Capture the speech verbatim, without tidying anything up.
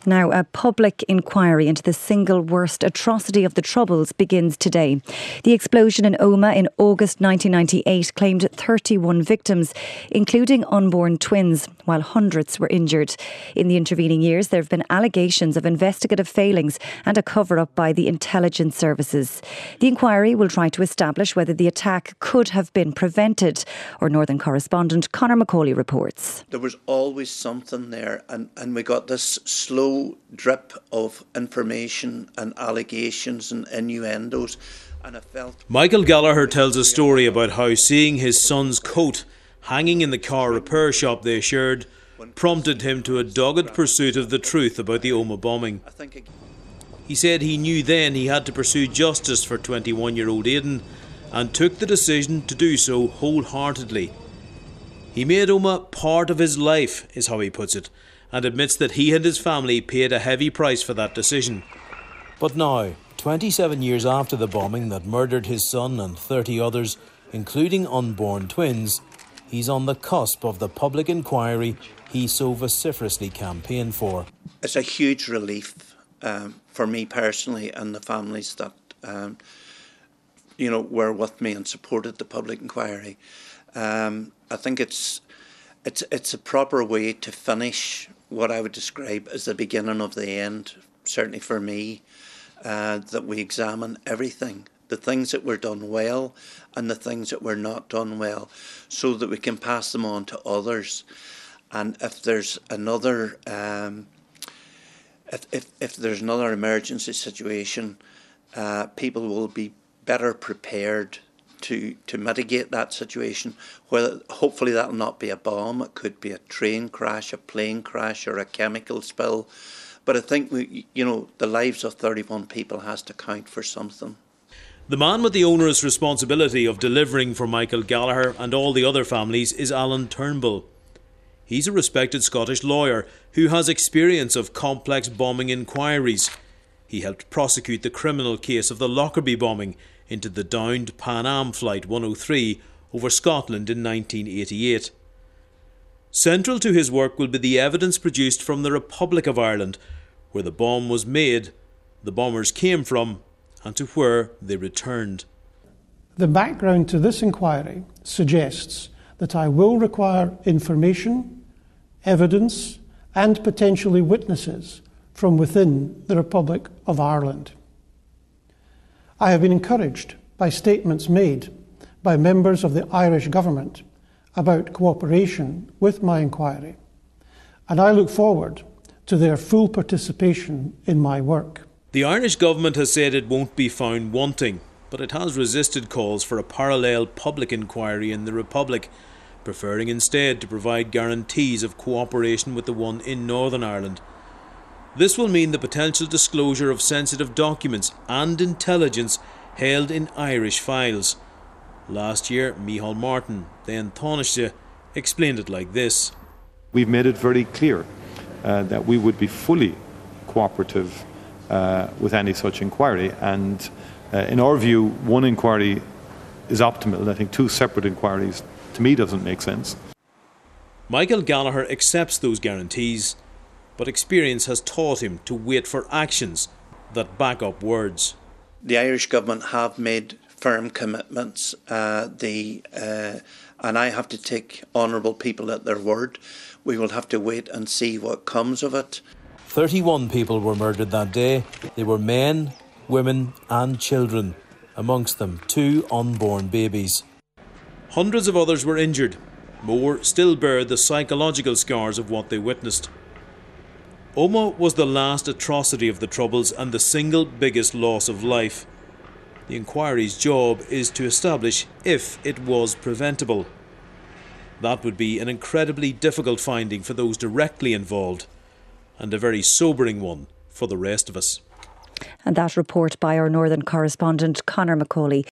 Now, a public inquiry into the single worst atrocity of the Troubles begins today. The explosion in Omagh in August nineteen ninety-eight claimed thirty-one victims, including unborn twins, while hundreds were injured. In the intervening years, there have been allegations of investigative failings and a cover-up by the intelligence services. The inquiry will try to establish whether the attack could have been prevented. Our Northern correspondent Conor McCauley reports. There was always something there, and, and we got this slow drip of information and allegations and innuendos, and I felt... Michael Gallagher tells a story about how seeing his son's coat hanging in the car repair shop they shared prompted him to a dogged pursuit of the truth about the Omagh bombing. He said he knew then he had to pursue justice for twenty-one-year-old Aidan and took the decision to do so wholeheartedly. He made Omagh part of his life, is how he puts it, and admits that he and his family paid a heavy price for that decision. But now, twenty-seven years after the bombing that murdered his son and thirty others, including unborn twins, he's on the cusp of the public inquiry he so vociferously campaigned for. It's a huge relief um, for me personally and the families that um, you know, were with me and supported the public inquiry. Um, I think it's it's it's a proper way to finish what I would describe as the beginning of the end, certainly for me, uh, that we examine everything, the things that were done well and the things that were not done well, so that we can pass them on to others. And if there's another, um, if, if, if there's another emergency situation, uh, people will be better prepared to to mitigate that situation. Whether hopefully that'll not be a bomb, it could be a train crash, a plane crash, or a chemical spill. But I think we, you know, the lives of thirty-one people has to count for something. The man with the onerous responsibility of delivering for Michael Gallagher and all the other families is Alan Turnbull. He's a respected Scottish lawyer who has experience of complex bombing inquiries. He helped prosecute the criminal case of the Lockerbie bombing into the downed Pan Am Flight one oh three over Scotland in nineteen eighty-eight. Central to his work will be the evidence produced from the Republic of Ireland, where the bomb was made, the bombers came from, and to where they returned. The background to this inquiry suggests that I will require information, evidence, and potentially witnesses from within the Republic of Ireland. I have been encouraged by statements made by members of the Irish government about cooperation with my inquiry, and I look forward to their full participation in my work. The Irish government has said it won't be found wanting, but it has resisted calls for a parallel public inquiry in the Republic, preferring instead to provide guarantees of cooperation with the one in Northern Ireland. This will mean the potential disclosure of sensitive documents and intelligence held in Irish files. Last year, Micheál Martin, then Taoiseach, explained it like this. We've made it very clear uh, that we would be fully cooperative uh, with any such inquiry, and uh, in our view, one inquiry is optimal, and I think two separate inquiries to me doesn't make sense. Michael Gallagher accepts those guarantees, but experience has taught him to wait for actions that back up words. The Irish government have made firm commitments, uh, the, uh, and I have to take honourable people at their word. We will have to wait and see what comes of it. thirty-one people were murdered that day. They were men, women and children, amongst them two unborn babies. Hundreds of others were injured. More still bear the psychological scars of what they witnessed. Omagh was the last atrocity of the Troubles and the single biggest loss of life. The inquiry's job is to establish if it was preventable. That would be an incredibly difficult finding for those directly involved, and a very sobering one for the rest of us. And that report by our Northern correspondent Conor McCauley.